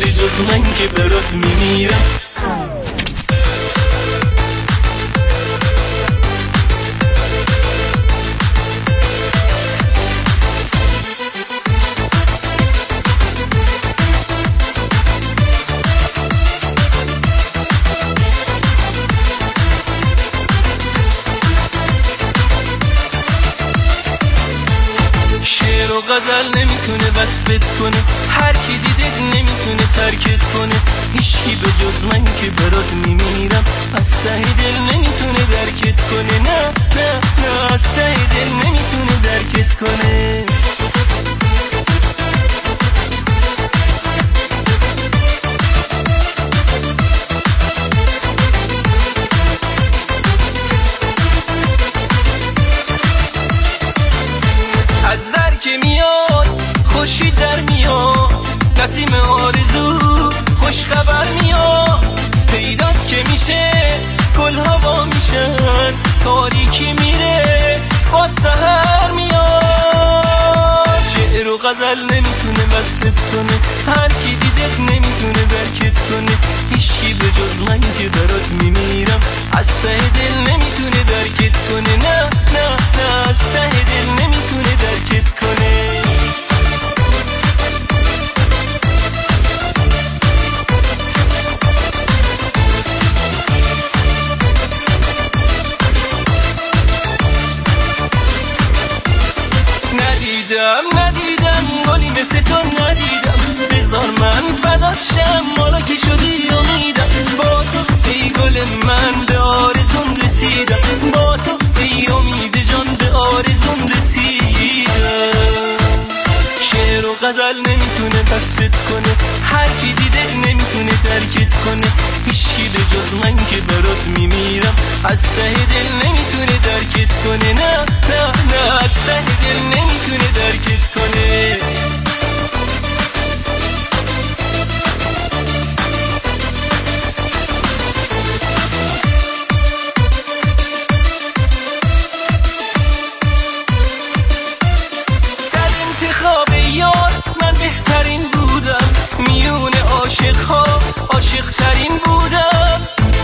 به جز من که برات میمیرم. غزل نمیتونه وصفت کنه، هر کی دیدت نمیتونه ترکت کنه. هیچکی به جز من که برات میمیرم، از ته دل نمیتونه درکت کنه. نه نه نه، از ته دل نمیتونه درکت کنه. که میاد خوشی در میاد، نسیم آرزو خوش خبر میاد. پیدات که میشه گل هوا میشن، تاریکی میره با سحر میاد. شعر و غزل نمیتونه وصفت کنه، هر کی دیدت نمیتونه درکت کنه. هیچکی به جز من که برات میمیرم، از ته دل نمیتونه درکت کنه. نه نه نه، از ته دل نمیتونه درکت کنه. ندیدم گلی مثل تو ندیدم، بذار من فدات شم مالا که شدی امیدم. با تو ای گل من به آرزون رسیدم، با تو ای امید جان به آرزون رسیدم. شعر و غزل نمیتونه وصفت کنه، هر کی دیده نمیتونه ترکت کنه. هیچکی به جز من که برات میمیرم، از ته دل نمیتونه درکت کنه. نه نه نه، از ته دل نمیتونه درکت کنه. در انتخاب یار من بهترین بودم، میون عاشق‌ها عاشق ترین بودم.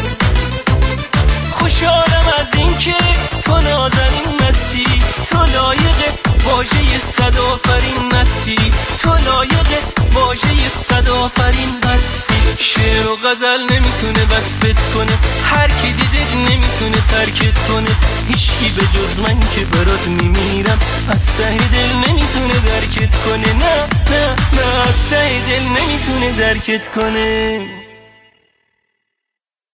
خوشحالم از این که تو نازنین مستی، تو لایق واژه صد آفرین هستی، تو لایق واژه صد آفرین هستی. شعر و غزل نمیتونه وصفت کنه، هر کی دیدت نمیتونه ترکت کنه. هیچکی به جز من که برات میمیرم، از ته دل نمیتونه درکت کنه. نه نه نه، از ته دل نمیتونه درکت کنه.